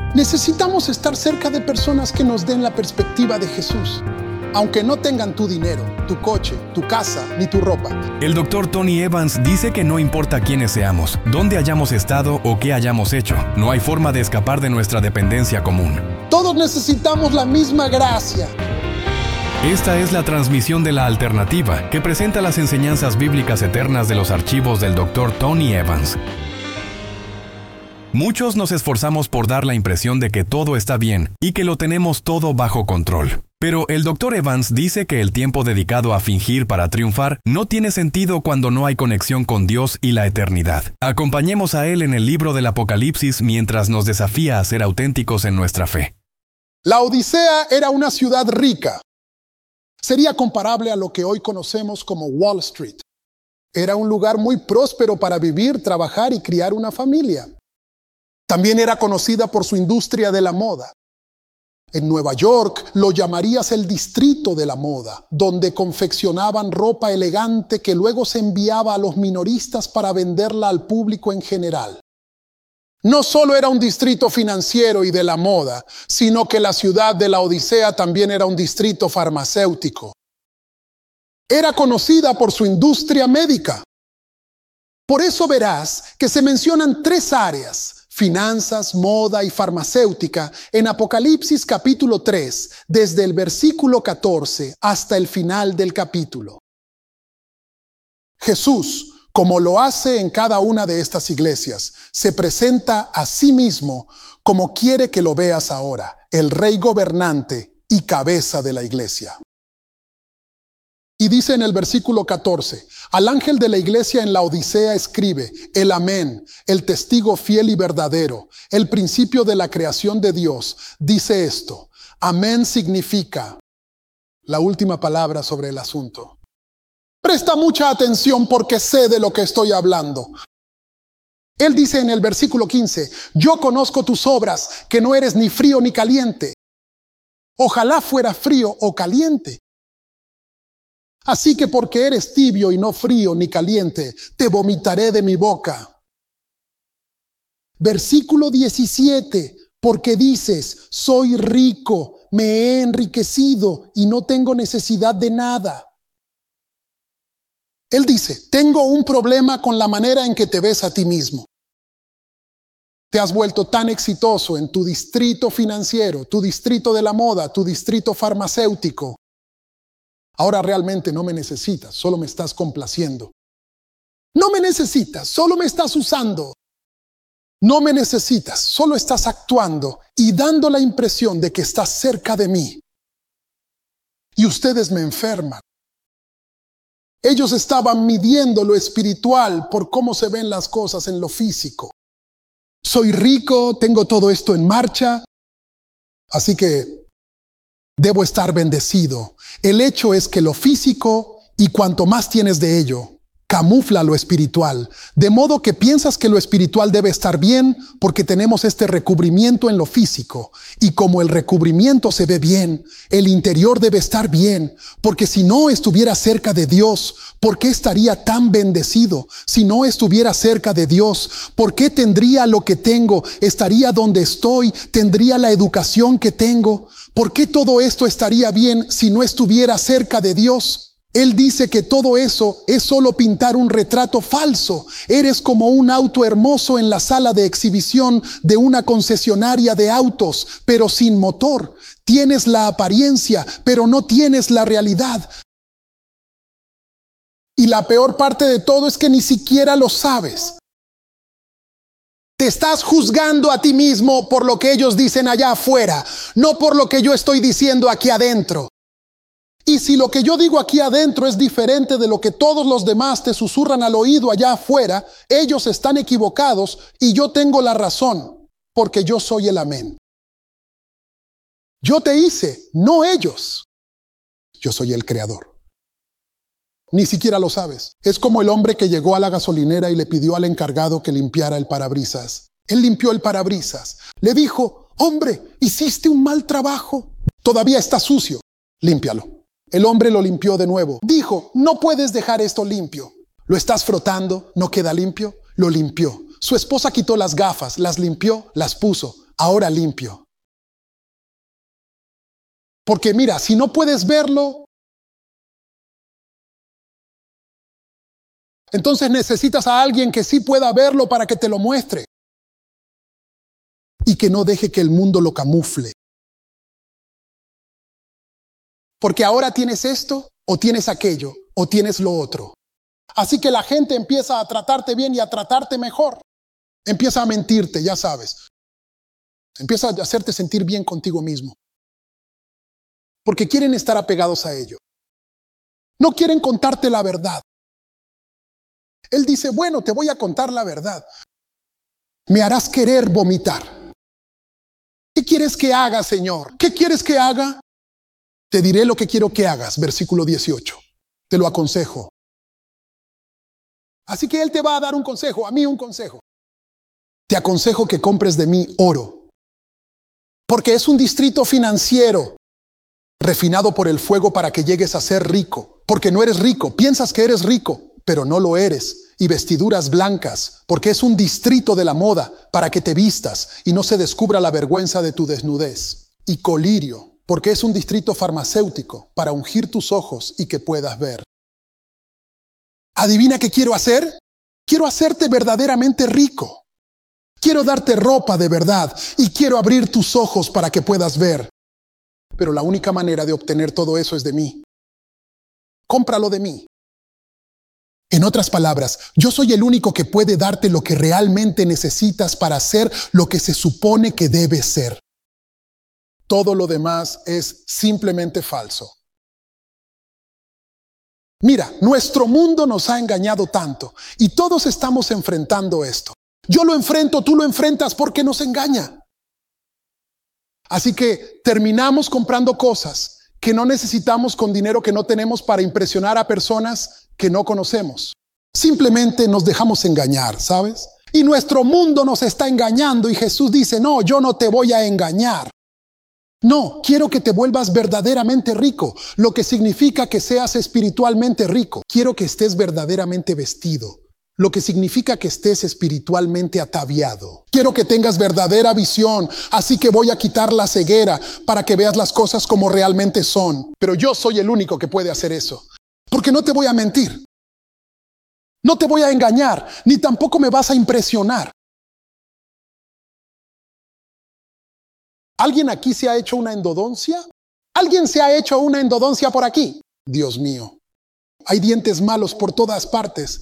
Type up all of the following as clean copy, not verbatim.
Necesitamos estar cerca de personas que nos den la perspectiva de Jesús, aunque no tengan tu dinero, tu coche, tu casa, ni tu ropa. El Dr. Tony Evans dice que no importa quiénes seamos, dónde hayamos estado o qué hayamos hecho, no hay forma de escapar de nuestra dependencia común. Todos necesitamos la misma gracia. Esta es la transmisión de La Alternativa, que presenta las enseñanzas bíblicas eternas de los archivos del Dr. Tony Evans. Muchos nos esforzamos por dar la impresión de que todo está bien y que lo tenemos todo bajo control. Pero el Dr. Evans dice que el tiempo dedicado a fingir para triunfar no tiene sentido cuando no hay conexión con Dios y la eternidad. Acompañemos a él en el libro del Apocalipsis mientras nos desafía a ser auténticos en nuestra fe. La Odisea era una ciudad rica. Sería comparable a lo que hoy conocemos como Wall Street. Era un lugar muy próspero para vivir, trabajar y criar una familia. También era conocida por su industria de la moda. En Nueva York lo llamarías el distrito de la moda, donde confeccionaban ropa elegante que luego se enviaba a los minoristas para venderla al público en general. No solo era un distrito financiero y de la moda, sino que la ciudad de la Odisea también era un distrito farmacéutico. Era conocida por su industria médica. Por eso verás que se mencionan 3 áreas: finanzas, moda y farmacéutica, en Apocalipsis capítulo 3, desde el versículo 14 hasta el final del capítulo. Jesús, como lo hace en cada una de estas iglesias, se presenta a sí mismo como quiere que lo veas ahora, el Rey gobernante y cabeza de la iglesia. Y dice en el versículo 14, al ángel de la iglesia en la Odisea escribe, el Amén, el testigo fiel y verdadero, el principio de la creación de Dios, dice esto. Amén significa la última palabra sobre el asunto. Presta mucha atención porque sé de lo que estoy hablando. Él dice en el versículo 15, yo conozco tus obras, que no eres ni frío ni caliente. Ojalá fuera frío o caliente. Así que porque eres tibio y no frío ni caliente, te vomitaré de mi boca. Versículo 17, porque dices, soy rico, me he enriquecido y no tengo necesidad de nada. Él dice, tengo un problema con la manera en que te ves a ti mismo. Te has vuelto tan exitoso en tu distrito financiero, tu distrito de la moda, tu distrito farmacéutico. Ahora realmente no me necesitas, solo me estás complaciendo. No me necesitas, solo me estás usando. No me necesitas, solo estás actuando y dando la impresión de que estás cerca de mí. Y ustedes me enferman. Ellos estaban midiendo lo espiritual por cómo se ven las cosas en lo físico. Soy rico, tengo todo esto en marcha, así que debo estar bendecido. El hecho es que lo físico y cuanto más tienes de ello, camufla lo espiritual. De modo que piensas que lo espiritual debe estar bien porque tenemos este recubrimiento en lo físico. Y como el recubrimiento se ve bien, el interior debe estar bien. Porque si no estuviera cerca de Dios, ¿por qué estaría tan bendecido? Si no estuviera cerca de Dios, ¿por qué tendría lo que tengo? ¿Estaría donde estoy? ¿Tendría la educación que tengo? ¿Por qué todo esto estaría bien si no estuviera cerca de Dios? Él dice que todo eso es solo pintar un retrato falso. Eres como un auto hermoso en la sala de exhibición de una concesionaria de autos, pero sin motor. Tienes la apariencia, pero no tienes la realidad. Y la peor parte de todo es que ni siquiera lo sabes. Te estás juzgando a ti mismo por lo que ellos dicen allá afuera, no por lo que yo estoy diciendo aquí adentro. Y si lo que yo digo aquí adentro es diferente de lo que todos los demás te susurran al oído allá afuera, ellos están equivocados y yo tengo la razón, porque yo soy el Amén. Yo te hice, no ellos. Yo soy el Creador. Ni siquiera lo sabes. Es como el hombre que llegó a la gasolinera y le pidió al encargado que limpiara el parabrisas. Él limpió el parabrisas. Le dijo, hombre, hiciste un mal trabajo. Todavía está sucio. Límpialo. El hombre lo limpió de nuevo. Dijo, no puedes dejar esto limpio. Lo estás frotando, no queda limpio. Lo limpió. Su esposa quitó las gafas, las limpió, las puso. ahora limpio. Porque mira, si no puedes verlo, entonces necesitas a alguien que sí pueda verlo para que te lo muestre. Y que no deje que el mundo lo camufle. Porque ahora tienes esto, o tienes aquello, o tienes lo otro. Así que la gente empieza a tratarte bien y a tratarte mejor. Empieza a mentirte, ya sabes. Empieza a hacerte sentir bien contigo mismo. Porque quieren estar apegados a ello. No quieren contarte la verdad. Él dice, bueno, te voy a contar la verdad. Me harás querer vomitar. ¿Qué quieres que haga, Señor? ¿Qué quieres que haga? Te diré lo que quiero que hagas, versículo 18. Te lo aconsejo. Así que Él te va a dar un consejo, a mí un consejo. Te aconsejo que compres de mí oro. Porque es un distrito financiero refinado por el fuego para que llegues a ser rico. Porque no eres rico, piensas que eres rico, pero no lo eres. Y vestiduras blancas, porque es un distrito de la moda para que te vistas y no se descubra la vergüenza de tu desnudez. Y colirio, porque es un distrito farmacéutico para ungir tus ojos y que puedas ver. ¿Adivina qué quiero hacer? Quiero hacerte verdaderamente rico. Quiero darte ropa de verdad y quiero abrir tus ojos para que puedas ver. Pero la única manera de obtener todo eso es de mí. Cómpralo de mí. En otras palabras, yo soy el único que puede darte lo que realmente necesitas para hacer lo que se supone que debes ser. Todo lo demás es simplemente falso. Mira, nuestro mundo nos ha engañado tanto y todos estamos enfrentando esto. Yo lo enfrento, tú lo enfrentas porque nos engaña. Así que terminamos comprando cosas que no necesitamos con dinero que no tenemos para impresionar a personas que no conocemos. Simplemente nos dejamos engañar, ¿sabes? Y nuestro mundo nos está engañando y Jesús dice, no, yo no te voy a engañar. No, quiero que te vuelvas verdaderamente rico, lo que significa que seas espiritualmente rico. Quiero que estés verdaderamente vestido, lo que significa que estés espiritualmente ataviado. Quiero que tengas verdadera visión, así que voy a quitar la ceguera para que veas las cosas como realmente son. Pero yo soy el único que puede hacer eso, porque no te voy a mentir. No te voy a engañar, ni tampoco me vas a impresionar. ¿Alguien aquí se ha hecho una endodoncia? ¿Alguien se ha hecho una endodoncia por aquí? Dios mío, hay dientes malos por todas partes.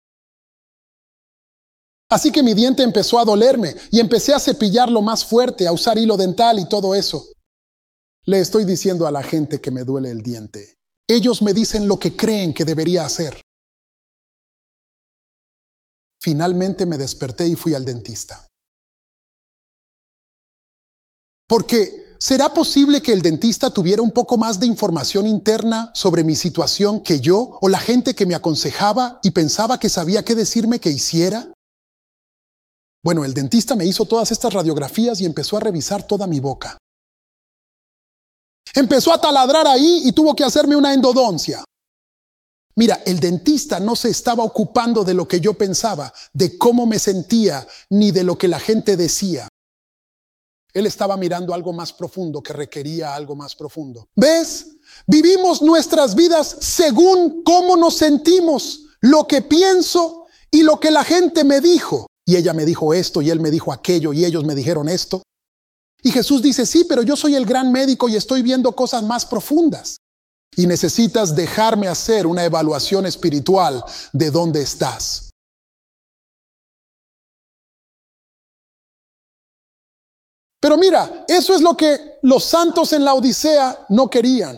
Así que mi diente empezó a dolerme y empecé a cepillarlo más fuerte, a usar hilo dental y todo eso. Le estoy diciendo a la gente que me duele el diente. Ellos me dicen lo que creen que debería hacer. Finalmente me desperté y fui al dentista. Porque ¿será posible que el dentista tuviera un poco más de información interna sobre mi situación que yo o la gente que me aconsejaba y pensaba que sabía qué decirme que hiciera? Bueno, el dentista me hizo todas estas radiografías y empezó a revisar toda mi boca. Empezó a taladrar ahí y tuvo que hacerme una endodoncia. Mira, el dentista no se estaba ocupando de lo que yo pensaba, de cómo me sentía, ni de lo que la gente decía. Él estaba mirando algo más profundo que requería algo más profundo. ¿Ves? Vivimos nuestras vidas según cómo nos sentimos, lo que pienso y lo que la gente me dijo. Y ella me dijo esto y él me dijo aquello y ellos me dijeron esto. Y Jesús dice, sí, pero yo soy el gran médico y estoy viendo cosas más profundas. Y necesitas dejarme hacer una evaluación espiritual de dónde estás. Pero mira, eso es lo que los santos en la Odisea no querían.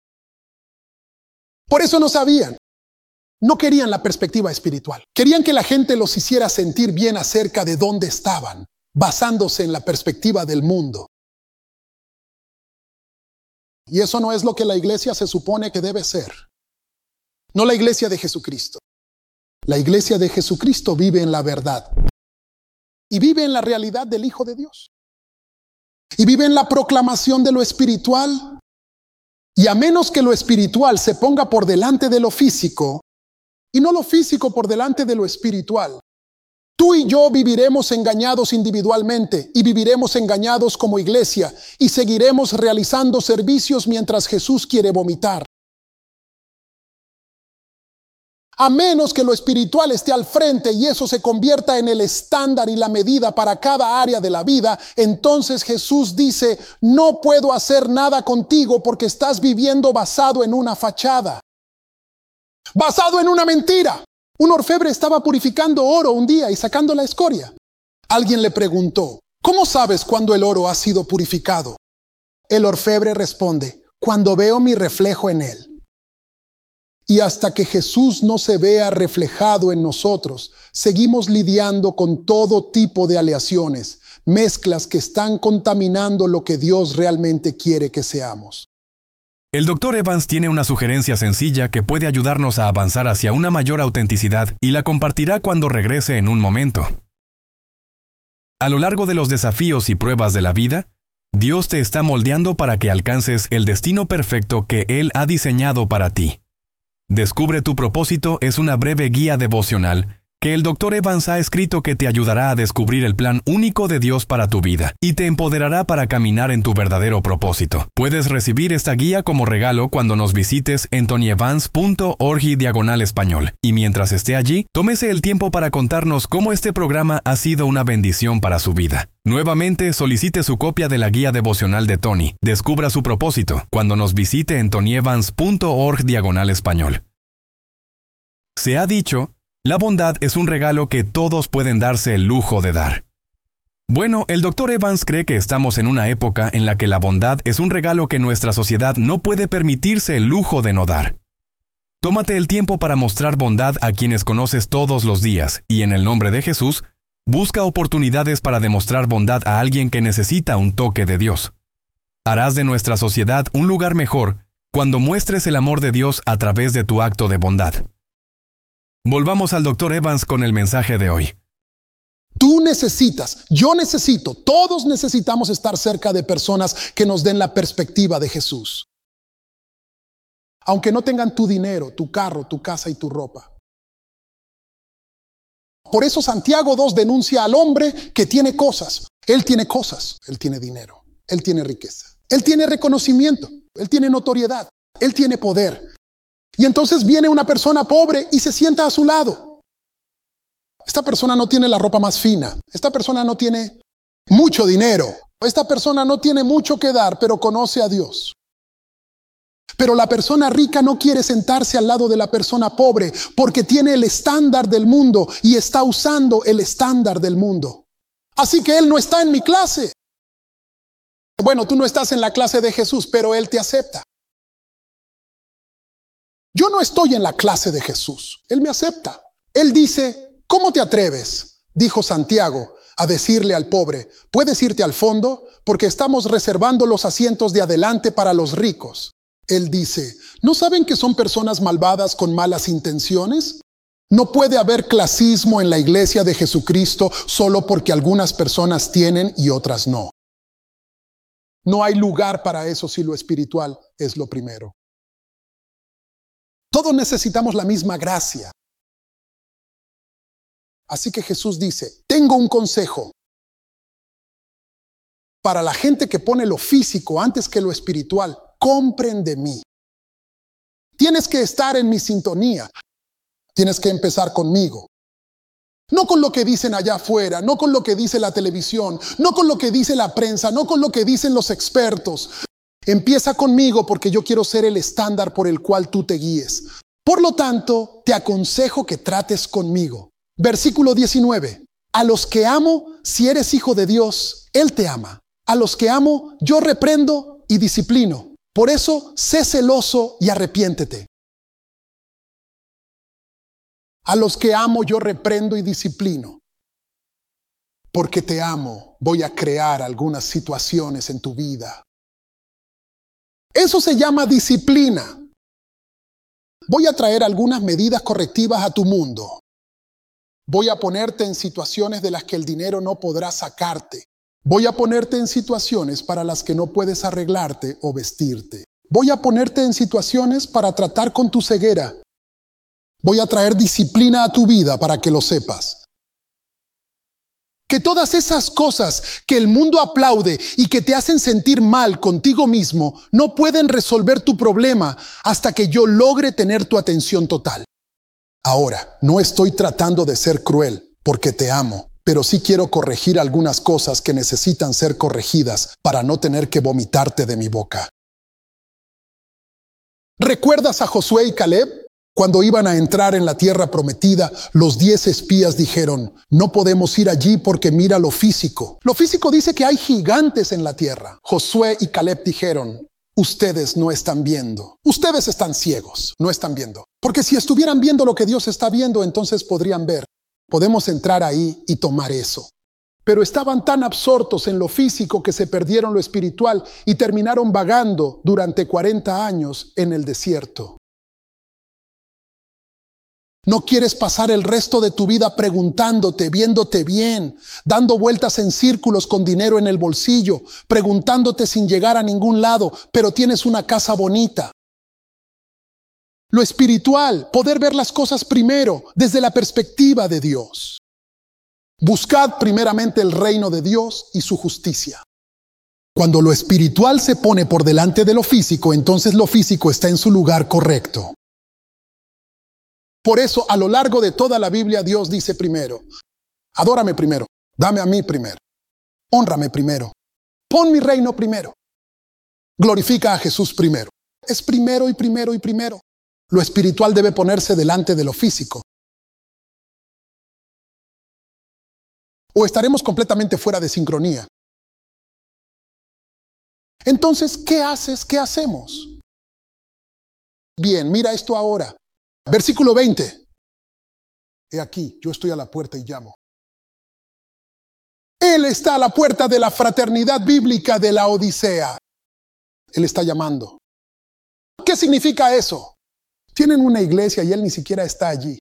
Por eso no sabían. No querían la perspectiva espiritual. Querían que la gente los hiciera sentir bien acerca de dónde estaban, basándose en la perspectiva del mundo. Y eso no es lo que la iglesia se supone que debe ser. No la iglesia de Jesucristo. La iglesia de Jesucristo vive en la verdad. Y vive en la realidad del Hijo de Dios. Y vive en la proclamación de lo espiritual. Y a menos que lo espiritual se ponga por delante de lo físico, y no lo físico por delante de lo espiritual, Tú y yo viviremos engañados individualmente y viviremos engañados como iglesia y seguiremos realizando servicios mientras Jesús quiere vomitar. A menos que lo espiritual esté al frente y eso se convierta en el estándar y la medida para cada área de la vida, entonces Jesús dice, no puedo hacer nada contigo porque estás viviendo basado en una fachada, basado en una mentira. Un orfebre estaba purificando oro un día y sacando la escoria. Alguien le preguntó, ¿cómo sabes cuándo el oro ha sido purificado? El orfebre responde, cuando veo mi reflejo en él. Y hasta que Jesús no se vea reflejado en nosotros, seguimos lidiando con todo tipo de aleaciones, mezclas que están contaminando lo que Dios realmente quiere que seamos. El Dr. Evans tiene una sugerencia sencilla que puede ayudarnos a avanzar hacia una mayor autenticidad y la compartirá cuando regrese en un momento. A lo largo de los desafíos y pruebas de la vida, Dios te está moldeando para que alcances el destino perfecto que Él ha diseñado para ti. Descubre tu propósito es una breve guía devocional que el Dr. Evans ha escrito que te ayudará a descubrir el plan único de Dios para tu vida y te empoderará para caminar en tu verdadero propósito. Puedes recibir esta guía como regalo cuando nos visites en tonyevans.org/español. Y mientras esté allí, tómese el tiempo para contarnos cómo este programa ha sido una bendición para su vida. Nuevamente, solicite su copia de la guía devocional de Tony. Descubra su propósito cuando nos visite en tonyevans.org/español. Se ha dicho, la bondad es un regalo que todos pueden darse el lujo de dar. Bueno, el Dr. Evans cree que estamos en una época en la que la bondad es un regalo que nuestra sociedad no puede permitirse el lujo de no dar. Tómate el tiempo para mostrar bondad a quienes conoces todos los días y en el nombre de Jesús, busca oportunidades para demostrar bondad a alguien que necesita un toque de Dios. Harás de nuestra sociedad un lugar mejor cuando muestres el amor de Dios a través de tu acto de bondad. Volvamos al Dr. Evans con el mensaje de hoy. Tú necesitas, yo necesito, todos necesitamos estar cerca de personas que nos den la perspectiva de Jesús. Aunque no tengan tu dinero, tu carro, tu casa y tu ropa. Por eso Santiago 2 denuncia al hombre que tiene cosas. Él tiene cosas, él tiene dinero, él tiene riqueza, él tiene reconocimiento, él tiene notoriedad, él tiene poder. Y entonces viene una persona pobre y se sienta a su lado. Esta persona no tiene la ropa más fina. Esta persona no tiene mucho dinero. Esta persona no tiene mucho que dar, pero conoce a Dios. Pero la persona rica no quiere sentarse al lado de la persona pobre porque tiene el estándar del mundo y está usando el estándar del mundo. Así que él no está en mi clase. Bueno, tú no estás en la clase de Jesús, pero él te acepta. Yo no estoy en la clase de Jesús. Él me acepta. Él dice, ¿cómo te atreves? Dijo Santiago a decirle al pobre, ¿puedes irte al fondo? Porque estamos reservando los asientos de adelante para los ricos. Él dice, ¿no saben que son personas malvadas con malas intenciones? No puede haber clasismo en la iglesia de Jesucristo solo porque algunas personas tienen y otras no. No hay lugar para eso si lo espiritual es lo primero. Todos necesitamos la misma gracia. Así que Jesús dice, tengo un consejo para la gente que pone lo físico antes que lo espiritual. Compren de mí. Tienes que estar en mi sintonía. Tienes que empezar conmigo. No con lo que dicen allá afuera, no con lo que dice la televisión, no con lo que dice la prensa, no con lo que dicen los expertos. Empieza conmigo porque yo quiero ser el estándar por el cual tú te guíes. Por lo tanto, te aconsejo que trates conmigo. Versículo 19. A los que amo, si eres hijo de Dios, Él te ama. A los que amo, yo reprendo y disciplino. Por eso, sé celoso y arrepiéntete. A los que amo, yo reprendo y disciplino. Porque te amo, voy a crear algunas situaciones en tu vida. Eso se llama disciplina. Voy a traer algunas medidas correctivas a tu mundo. Voy a ponerte en situaciones de las que el dinero no podrá sacarte. Voy a ponerte en situaciones para las que no puedes arreglarte o vestirte. Voy a ponerte en situaciones para tratar con tu ceguera. Voy a traer disciplina a tu vida para que lo sepas. Que todas esas cosas que el mundo aplaude y que te hacen sentir mal contigo mismo no pueden resolver tu problema hasta que yo logre tener tu atención total. Ahora, no estoy tratando de ser cruel porque te amo, pero sí quiero corregir algunas cosas que necesitan ser corregidas para no tener que vomitarte de mi boca. ¿Recuerdas a Josué y Caleb? Cuando iban a entrar en la tierra prometida, los 10 espías dijeron, no podemos ir allí porque mira lo físico. Lo físico dice que hay gigantes en la tierra. Josué y Caleb dijeron, ustedes no están viendo. Ustedes están ciegos, no están viendo. Porque si estuvieran viendo lo que Dios está viendo, entonces podrían ver. Podemos entrar ahí y tomar eso. Pero estaban tan absortos en lo físico que se perdieron lo espiritual y terminaron vagando durante 40 años en el desierto. No quieres pasar el resto de tu vida preguntándote, viéndote bien, dando vueltas en círculos con dinero en el bolsillo, preguntándote sin llegar a ningún lado, pero tienes una casa bonita. Lo espiritual, poder ver las cosas primero, desde la perspectiva de Dios. Buscad primeramente el reino de Dios y su justicia. Cuando lo espiritual se pone por delante de lo físico, entonces lo físico está en su lugar correcto. Por eso, a lo largo de toda la Biblia, Dios dice primero, adórame primero, dame a mí primero, hónrame primero, pon mi reino primero, glorifica a Jesús primero. Es primero y primero y primero. Lo espiritual debe ponerse delante de lo físico. O estaremos completamente fuera de sincronía. Entonces, ¿qué haces? ¿Qué hacemos? Bien, mira esto ahora. Versículo 20. He aquí, yo estoy a la puerta y llamo. Él está a la puerta de la fraternidad bíblica de la Odisea. Él está llamando. ¿Qué significa eso? Tienen una iglesia y Él ni siquiera está allí.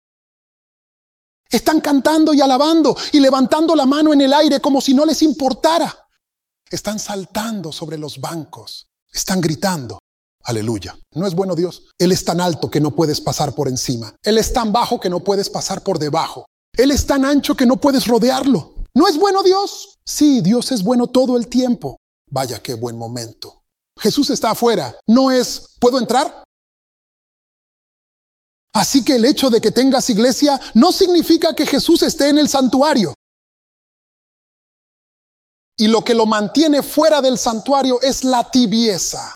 Están cantando y alabando y levantando la mano en el aire como si no les importara. Están saltando sobre los bancos. Están gritando. Aleluya. ¿No es bueno Dios? Él es tan alto que no puedes pasar por encima. Él es tan bajo que no puedes pasar por debajo. Él es tan ancho que no puedes rodearlo. ¿No es bueno Dios? Sí, Dios es bueno todo el tiempo. Vaya qué buen momento. Jesús está afuera. No es, ¿puedo entrar? Así que el hecho de que tengas iglesia no significa que Jesús esté en el santuario. Y lo que lo mantiene fuera del santuario es la tibieza.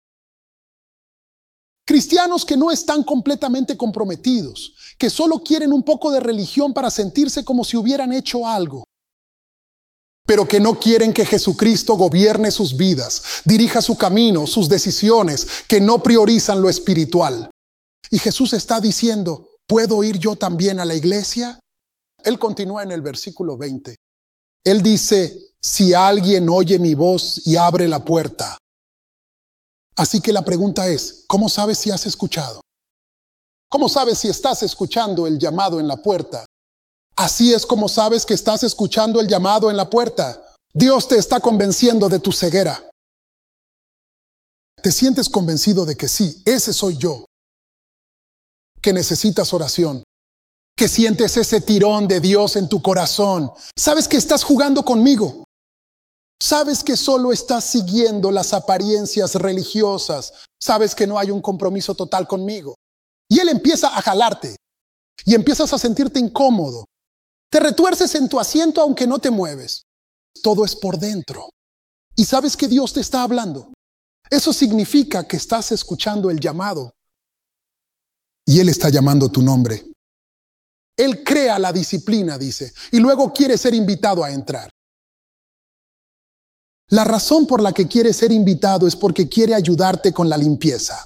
Cristianos que no están completamente comprometidos, que solo quieren un poco de religión para sentirse como si hubieran hecho algo, pero que no quieren que Jesucristo gobierne sus vidas, dirija su camino, sus decisiones, que no priorizan lo espiritual. Y Jesús está diciendo, ¿puedo ir yo también a la iglesia? Él continúa en el versículo 20. Él dice, si alguien oye mi voz y abre la puerta. Así que la pregunta es, ¿cómo sabes si has escuchado? ¿Cómo sabes si estás escuchando el llamado en la puerta? Así es como sabes que estás escuchando el llamado en la puerta. Dios te está convenciendo de tu ceguera. Te sientes convencido de que sí, ese soy yo. Que necesitas oración. Que sientes ese tirón de Dios en tu corazón. Sabes que estás jugando conmigo. Sabes que solo estás siguiendo las apariencias religiosas. Sabes que no hay un compromiso total conmigo. Y Él empieza a jalarte. Y empiezas a sentirte incómodo. Te retuerces en tu asiento aunque no te mueves. Todo es por dentro. Y sabes que Dios te está hablando. Eso significa que estás escuchando el llamado. Y Él está llamando tu nombre. Él crea la disciplina, dice. Y luego quiere ser invitado a entrar. La razón por la que quiere ser invitado es porque quiere ayudarte con la limpieza.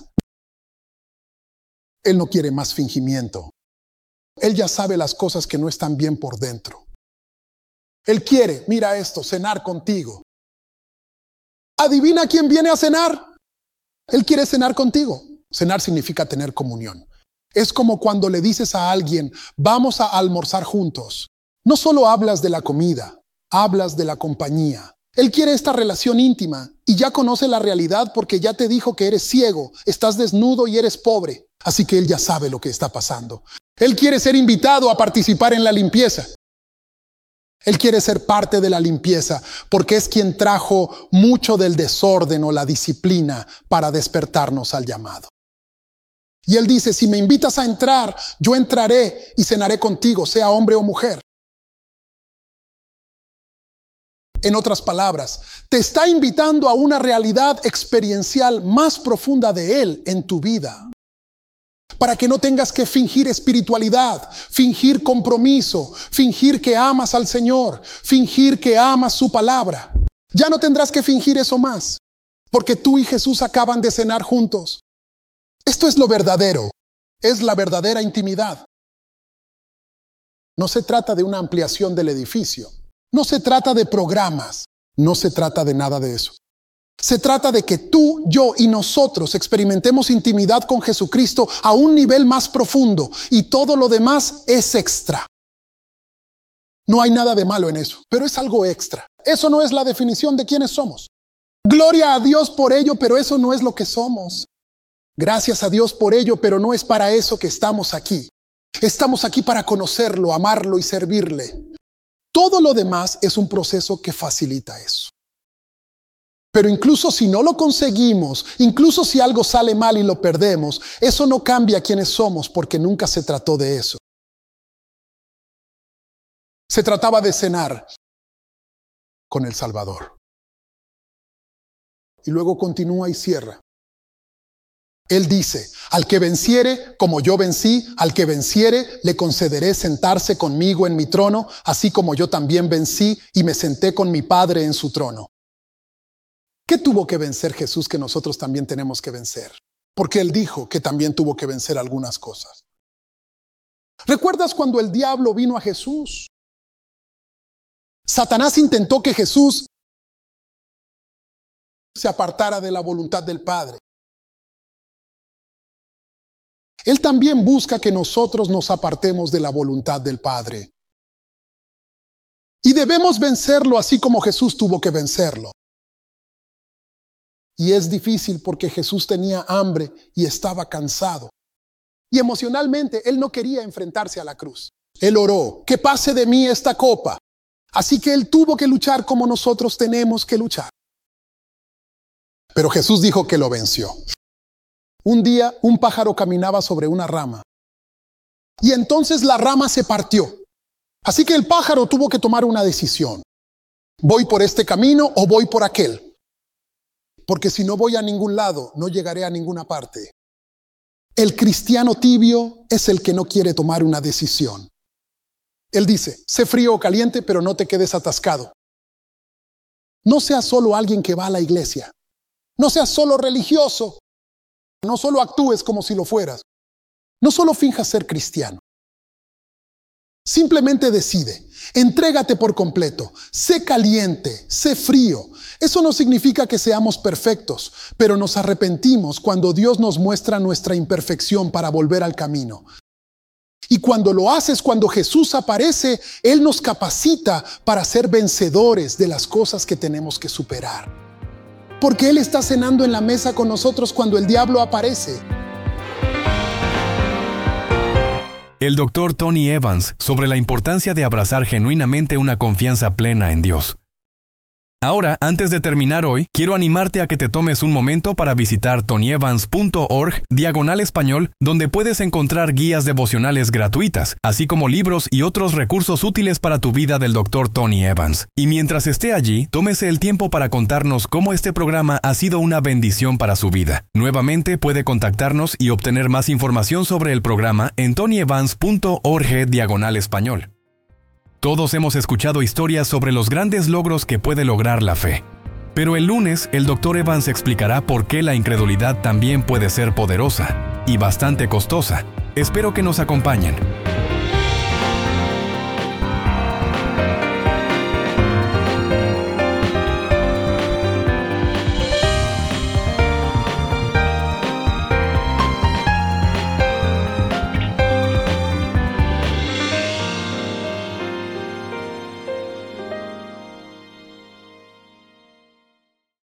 Él no quiere más fingimiento. Él ya sabe las cosas que no están bien por dentro. Él quiere, mira esto, cenar contigo. ¿Adivina quién viene a cenar? Él quiere cenar contigo. Cenar significa tener comunión. Es como cuando le dices a alguien, vamos a almorzar juntos. No solo hablas de la comida, hablas de la compañía. Él quiere esta relación íntima y ya conoce la realidad porque ya te dijo que eres ciego, estás desnudo y eres pobre. Así que Él ya sabe lo que está pasando. Él quiere ser invitado a participar en la limpieza. Él quiere ser parte de la limpieza porque es quien trajo mucho del desorden o la disciplina para despertarnos al llamado. Y Él dice, si me invitas a entrar, yo entraré y cenaré contigo, sea hombre o mujer. En otras palabras, te está invitando a una realidad experiencial más profunda de Él en tu vida. Para que no tengas que fingir espiritualidad, fingir compromiso, fingir que amas al Señor, fingir que amas su palabra. Ya no tendrás que fingir eso más, porque tú y Jesús acaban de cenar juntos. Esto es lo verdadero, es la verdadera intimidad. No se trata de una ampliación del edificio, no se trata de programas, no se trata de nada de eso. Se trata de que tú, yo y nosotros experimentemos intimidad con Jesucristo a un nivel más profundo y todo lo demás es extra. No hay nada de malo en eso, pero es algo extra. Eso no es la definición de quiénes somos. Gloria a Dios por ello, pero eso no es lo que somos. Gracias a Dios por ello, pero no es para eso que estamos aquí. Estamos aquí para conocerlo, amarlo y servirle. Todo lo demás es un proceso que facilita eso. Pero incluso si no lo conseguimos, incluso si algo sale mal y lo perdemos, eso no cambia quiénes somos porque nunca se trató de eso. Se trataba de cenar con el Salvador. Y luego continúa y cierra. Él dice, al que venciere, como yo vencí, al que venciere, le concederé sentarse conmigo en mi trono, así como yo también vencí y me senté con mi Padre en su trono. ¿Qué tuvo que vencer Jesús que nosotros también tenemos que vencer? Porque Él dijo que también tuvo que vencer algunas cosas. ¿Recuerdas cuando el diablo vino a Jesús? Satanás intentó que Jesús se apartara de la voluntad del Padre. Él también busca que nosotros nos apartemos de la voluntad del Padre. Y debemos vencerlo así como Jesús tuvo que vencerlo. Y es difícil porque Jesús tenía hambre y estaba cansado. Y emocionalmente Él no quería enfrentarse a la cruz. Él oró, que pase de mí esta copa. Así que Él tuvo que luchar como nosotros tenemos que luchar. Pero Jesús dijo que lo venció. Un día un pájaro caminaba sobre una rama. Y entonces la rama se partió. Así que el pájaro tuvo que tomar una decisión. ¿Voy por este camino o voy por aquel? Porque si no voy a ningún lado, no llegaré a ninguna parte. El cristiano tibio es el que no quiere tomar una decisión. Él dice, sé frío o caliente, pero no te quedes atascado. No seas solo alguien que va a la iglesia. No seas solo religioso. No solo actúes como si lo fueras. No solo finjas ser cristiano. Simplemente decide, entrégate por completo, sé caliente, sé frío. Eso no significa que seamos perfectos, pero nos arrepentimos cuando Dios nos muestra nuestra imperfección para volver al camino. Y cuando lo haces, cuando Jesús aparece, Él nos capacita para ser vencedores de las cosas que tenemos que superar. Porque Él está cenando en la mesa con nosotros cuando el diablo aparece. El Dr. Tony Evans sobre la importancia de abrazar genuinamente una confianza plena en Dios. Ahora, antes de terminar hoy, quiero animarte a que te tomes un momento para visitar tonyevans.org/español, donde puedes encontrar guías devocionales gratuitas, así como libros y otros recursos útiles para tu vida del Dr. Tony Evans. Y mientras esté allí, tómese el tiempo para contarnos cómo este programa ha sido una bendición para su vida. Nuevamente, puede contactarnos y obtener más información sobre el programa en tonyevans.org/español. Todos hemos escuchado historias sobre los grandes logros que puede lograr la fe. Pero el lunes, el Dr. Evans explicará por qué la incredulidad también puede ser poderosa y bastante costosa. Espero que nos acompañen.